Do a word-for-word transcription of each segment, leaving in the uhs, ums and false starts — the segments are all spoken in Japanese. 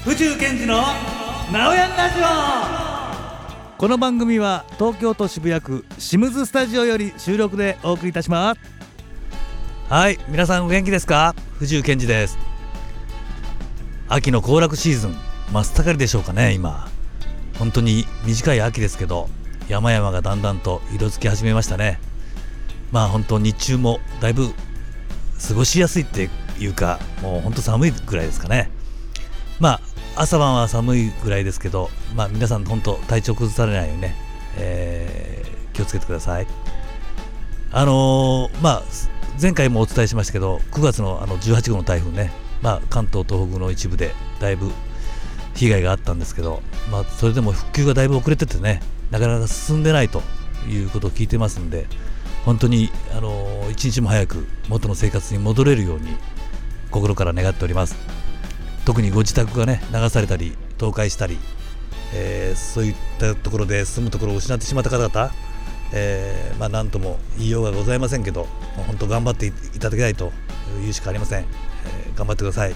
藤生健二のナオヤンラジオ。この番組は東京都渋谷区シムズスタジオより収録でお送りいたします。はい、皆さんお元気ですか？藤生健二です。秋の行楽シーズン真っ盛りでしょうかね。今本当に短い秋ですけど、山々がだんだんと色づき始めましたね。まあ本当日中もだいぶ過ごしやすいっていうか、もう本当寒いぐらいですかね。まあ朝晩は寒いぐらいですけど、まあ皆さん本当体調崩されないようにね、えー、気をつけてください。あのー、まあ前回もお伝えしましたけど、くがつのあのじゅうはちごうの台風ね、まあ関東東北の一部でだいぶ被害があったんですけど、まあそれでも復旧がだいぶ遅れててね、なかなか進んでないということを聞いてますんで、本当にあのー、一日も早く元の生活に戻れるように心から願っております。特にご自宅がね流されたり倒壊したり、えー、そういったところで住むところを失ってしまった方々、えー、まあ何とも言いようがございませんけど、まあ、本当頑張っていただきたいというしかありません。えー、頑張ってください。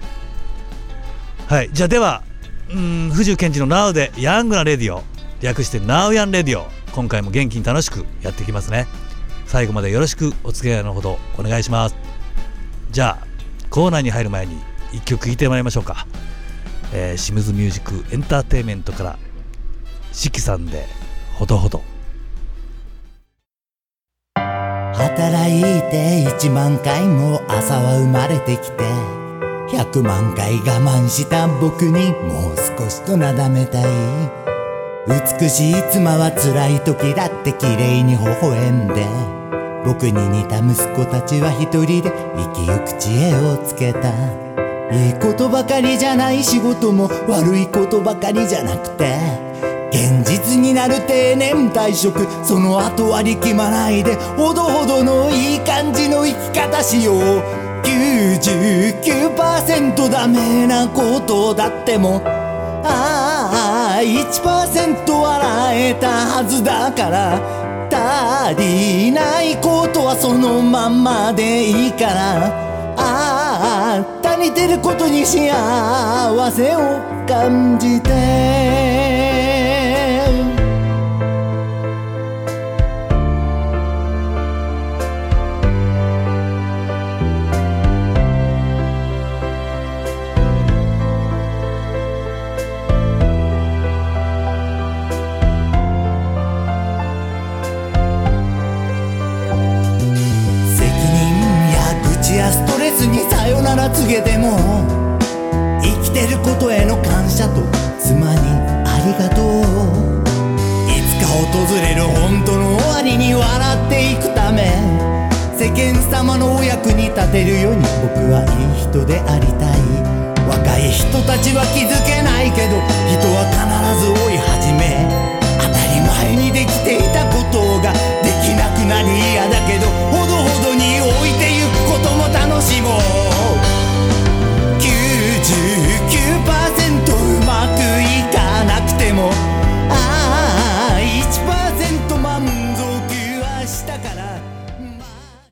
はい、じゃあではうーん藤生健二の ナウ でヤングなレディオ、略してナウヤンレディオ、今回も元気に楽しくやっていきますね。最後までよろしくお付き合いのほどお願いします。じゃあコーナーに入る前に一曲聴いてもらいましょうか。えー、清水ミュージックエンターテインメントから四季さんでほどほど。 働いて一万回も朝は生まれてきて、百万回我慢した僕にもう少しとなだめたい。美しい妻は辛い時だって綺麗に微笑んで、僕に似た息子たちは一人で生きゆく知恵をつけた。いいことばかりじゃない仕事も悪いことばかりじゃなくて、現実になる定年退職、その後は力まないでほどほどのいい感じの生き方しよう。 きゅうじゅうきゅうパーセント ダメなことだっても、ああ いちパーセント 笑えたはずだから、足りないことはそのまんまでいいから、ああ足りてることに幸せを感じて。ストレスにさよなら告げても、生きてることへの感謝と妻にありがとう。いつか訪れる本当の終わりに笑っていくため、世間様のお役に立てるように僕はいい人でありたい。若い人たちは気づけないけど、人は必ず追い始め、当たり前にできていたことができなくなり嫌だけど、ほどほどに置いてゆくことも楽しもう。 きゅうじゅうきゅうパーセント うまくいかなくても、ああ いちパーセント 満足はしたから、まあ、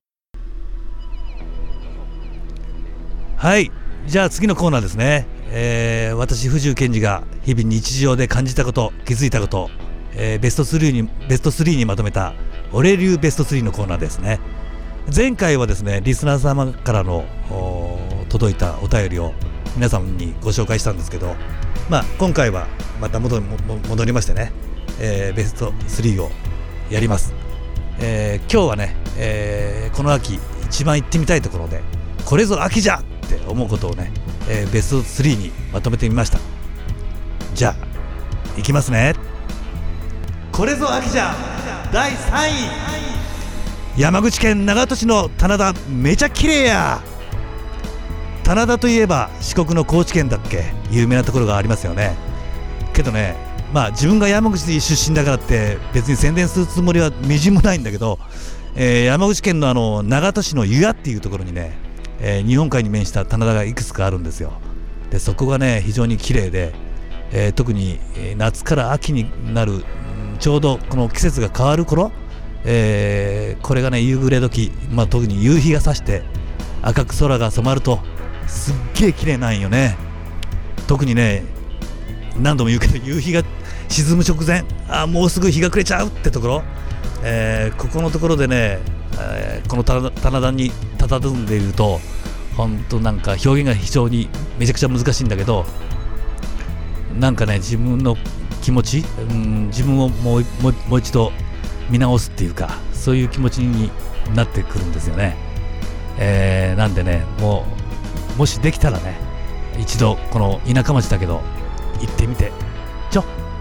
はい、じゃあ次のコーナーですね。えー、私藤生健二が日々日常で感じたこと、気づいたこと、えー、ベストスリーにベストスリーにまとめた俺流ベストスリーのコーナーですね。前回はですね、リスナー様からの届いたお便りを皆さんにご紹介したんですけど、まあ今回はまた 戻, 戻りましてね、えー、ベストスリーをやります。えー、今日はね、えー、この秋一番行ってみたいところで、これぞ秋じゃって思うことをね、えー、ベストスリーにまとめてみました。じゃあいきますね。これぞ秋じゃだいさんい、山口県長門市の棚田、めちゃ綺麗や。棚田といえば四国の高知県だっけ、有名なところがありますよね。けどね、まあ自分が山口出身だからって別に宣伝するつもりはみじんもないんだけど、えー、山口県のあの長門市の湯屋っていうところにね、えー、日本海に面した棚田がいくつかあるんですよ。でそこがね非常に綺麗で、えー、特に夏から秋になるちょうどこの季節が変わる頃、えー、これがね夕暮れ時、まあ、特に夕日が差して赤く空が染まるとすっげー綺麗なんよね。 特にね何度も言うけど夕日が沈む直前、あもうすぐ日が暮れちゃうってところ、えー、ここのところでね、えー、この棚田に佇んでいると本当なんか表現が非常にめちゃくちゃ難しいんだけど、なんかね自分の気持ち、うん、自分をもう、もう、もう一度見直すっていうか、そういう気持ちになってくるんですよね。えー、なんでねもうもしできたらね一度この田舎町だけど行ってみてちょ。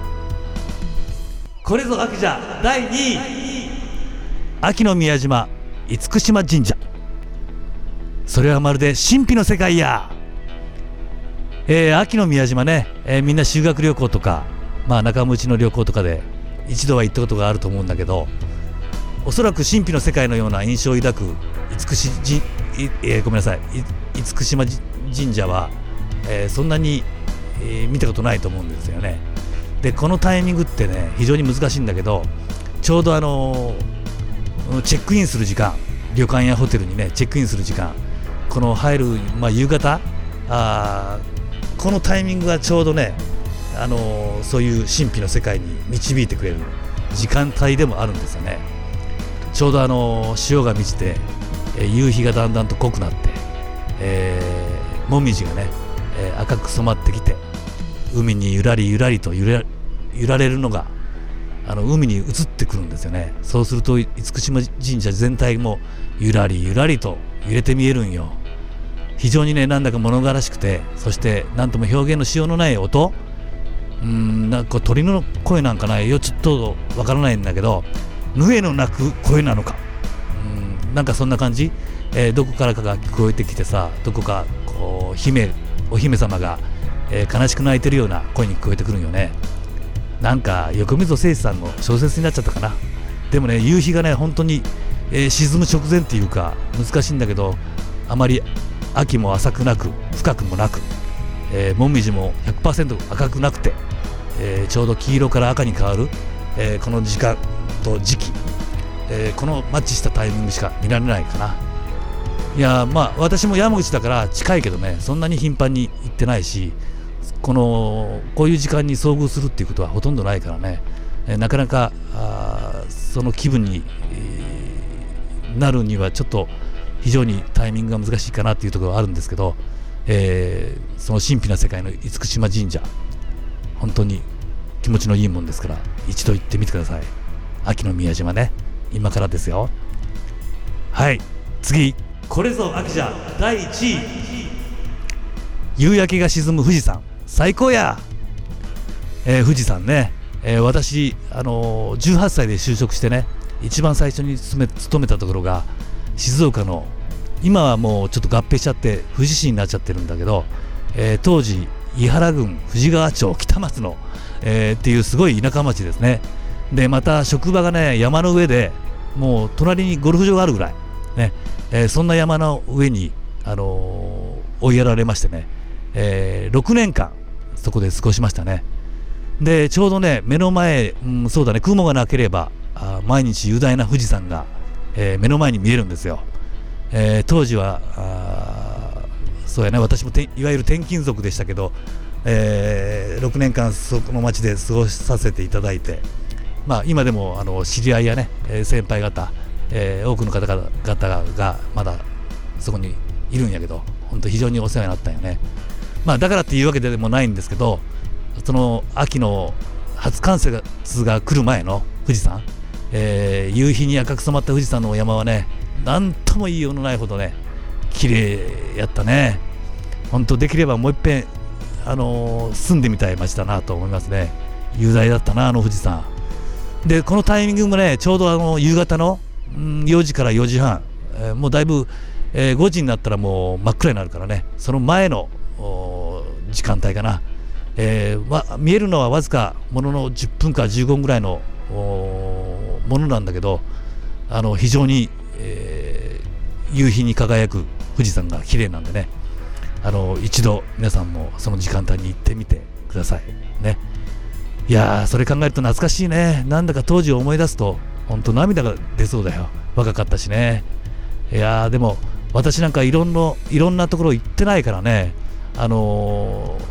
これぞ秋じゃだいにい、秋の宮島厳島神社、それはまるで神秘の世界や。えー、秋の宮島ね、えー、みんな修学旅行とか、まあ、仲間内の旅行とかで一度は行ったことがあると思うんだけど、おそらく神秘の世界のような印象を抱く厳島じ、えー、ごめんなさい厳島神社は、えー、そんなに、えー、見たことないと思うんですよね。でこのタイミングってね非常に難しいんだけど、ちょうどあのー、チェックインする時間、旅館やホテルにねチェックインする時間、この入る、まあ、夕方、あこのタイミングがちょうどね、あのー、そういう神秘の世界に導いてくれる時間帯でもあるんですよね。ちょうどあのー、潮が満ちて、えー、夕日がだんだんと濃くなって、えー、もみじがね、えー、赤く染まってきて、海にゆらりゆらりと揺れ揺られるのがあの海に移ってくるんですよね。そうすると厳島神社全体もゆらりゆらりと揺れて見えるんよ。非常にねなんだか物悲しくて、そして何とも表現のしようのない音、うーんなんか鳥の声なんかないよ、ちょっとわからないんだけど、ぬえの鳴く声なのか、うーんなんかそんな感じ、えー、どこからかが聞こえてきてさ、どこかこう姫お姫様が、えー、悲しく泣いてるような声に聞こえてくるんよね。なんか横溝正史さんの小説になっちゃったかな。でもね夕日がね本当に、えー、沈む直前っていうか難しいんだけど、あまり秋も浅くなく深くもなく、えー、もみじも ひゃくパーセント 赤くなくて、えー、ちょうど黄色から赤に変わる、えー、この時間と時期、えー、このマッチしたタイミングしか見られないかな。いやまあ私も山口だから近いけどね、そんなに頻繁に行ってないし、このこういう時間に遭遇するっていうことはほとんどないからね、えー、なかなかあその気分に、えー、なるにはちょっと非常にタイミングが難しいかなっていうところはあるんですけど、えー、その神秘な世界の厳島神社本当に気持ちのいいもんですから、一度行ってみてください。秋の宮島ね、今からですよ。はい、次、これぞ秋じゃだいいちい、夕焼けが沈む富士山最高や。えー、富士山ね、えー、私、あのー、じゅうはっさいで就職してね、一番最初に勤め、勤めたところが静岡の、今はもうちょっと合併しちゃって富士市になっちゃってるんだけど、えー、当時伊原郡富士川町北松の、えー、っていうすごい田舎町ですね。でまた職場がね山の上で、もう隣にゴルフ場があるぐらいね、えー、そんな山の上に、あのー、追いやられましてね、えー、ろくねんかんそこで過ごしましたね。でちょうどね目の前、うん、そうだね、雲がなければあ毎日雄大な富士山が、えー、目の前に見えるんですよ。えー、当時はあそうやね、私もていわゆる転勤族でしたけど、えー、ろくねんかんそこの町で過ごさせていただいて、まあ、今でもあの知り合いやね、えー、先輩方、えー、多くの方々がまだそこにいるんやけど、本当非常にお世話になったんよね。まあ、だからっていうわけでもないんですけど、その秋の初冠雪が来る前の富士山、えー、夕日に赤く染まった富士山の山はね、なんとも言いようのないほどね綺麗やったね。本当できればもう一遍、あのー、住んでみたい街だなと思いますね。雄大だったなあの富士山で、このタイミングもねちょうどあの夕方の、うん、よじからよじはん、えー、もうだいぶ、えー、ごじになったらもう真っ暗になるからね、その前の時間帯かな、えーま、見えるのはわずかもののじゅっぷんかじゅうごふんぐらいのものなんだけど、あの非常に、えー、夕日に輝く富士山が綺麗なんでね、あの一度皆さんもその時間帯に行ってみてくださいね。いやー、それ考えると懐かしいね。なんだか当時を思い出すと本当涙が出そうだよ。若かったしね。いやーでも私なんかいろんないろんなところ行ってないからね、あのー、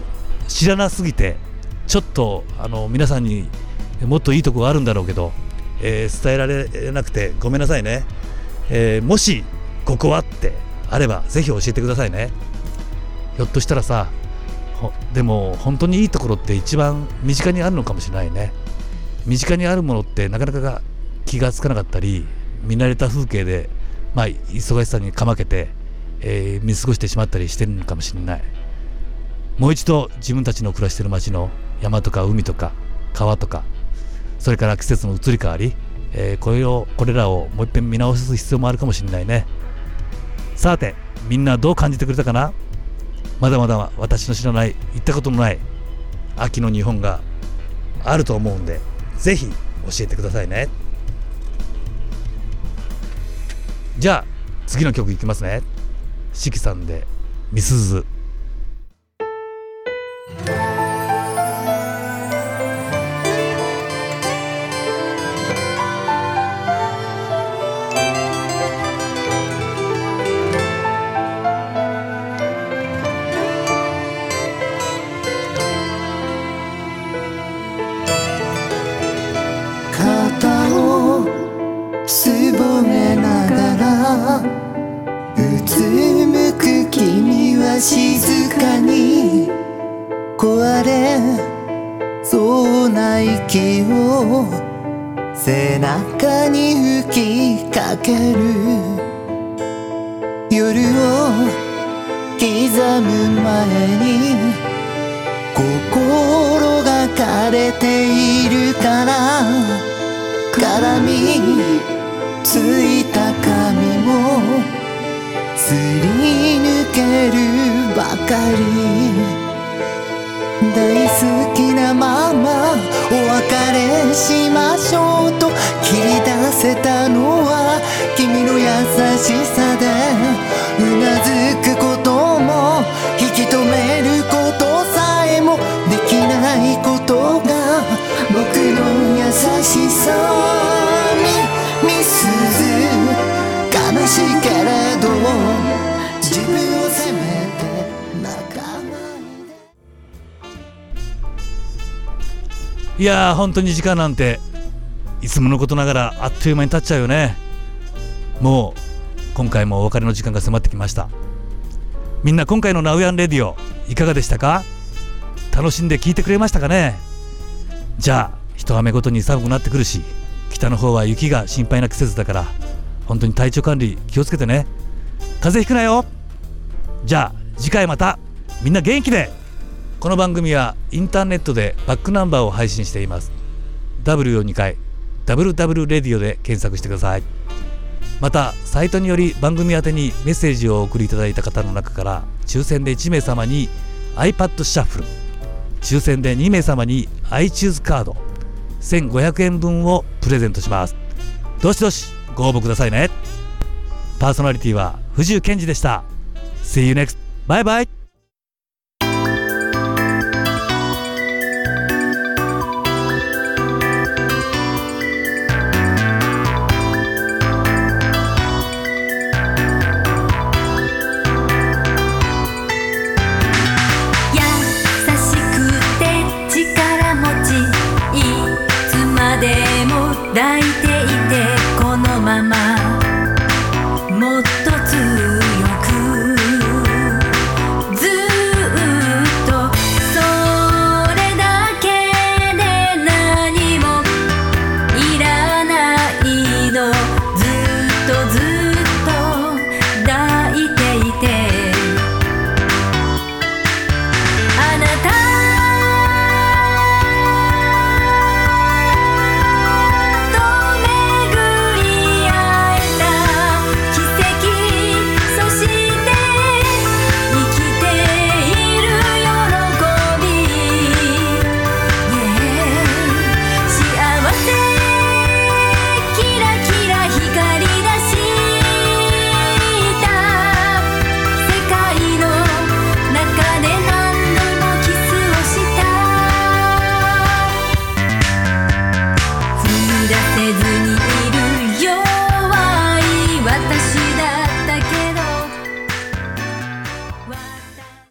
知らなすぎてちょっとあの皆さんにもっといいとこがあるんだろうけど、えー、伝えられなくてごめんなさいね、えー、もしここはってあればぜひ教えてくださいね。ひょっとしたらさ、でも本当にいいところって一番身近にあるのかもしれないね。身近にあるものってなかなか気がつかなかったり、見慣れた風景で、まあ、忙しさにかまけて、えー、見過ごしてしまったりしてるのかもしれない。もう一度自分たちの暮らしている街の山とか海とか川とか、それから季節の移り変わり、えー、これをこれらをもう一遍見直す必要もあるかもしれないね。さてみんなどう感じてくれたかな。まだまだ私の知らない、行ったことのない秋の日本があると思うんで、ぜひ教えてくださいね。じゃあ次の曲いきますね。四季さんでみすず。 すぼめながらうつむく君は静かに壊れそうな息を背中に吹きかける。夜を刻む前に心が枯れているから絡みついた髪もすり抜けるばかり。大好きなままお別れしましょうと切り出せたのは君の優しさで、うなずくことも引き止めることさえもできないことが僕の優しさにみすず。悲しいけれど自分を責めて泣かないで。 いやー、本当に時間なんていつものことながらあっという間に経っちゃうよね。もう今回もお別れの時間が迫ってきました。みんな今回のナウヤンレディオいかがでしたか。楽しんで聞いてくれましたかね。じゃあ一雨ごとに寒くなってくるし、北の方は雪が心配な季節だから本当に体調管理気をつけてね。風邪ひくなよ。じゃあ次回またみんな元気で。この番組はインターネットでバックナンバーを配信しています。 W をにかい ダブリューダブリュー レディオで検索してください。またサイトにより番組宛てにメッセージをお送りいただいた方の中から抽選でいちめい様に iPad シャッフル、抽選でにめい様に iTunes カードせんごひゃくえん分をプレゼントします。どしどしご応募くださいね。パーソナリティは藤井健二でした。 See you next. バイバイ。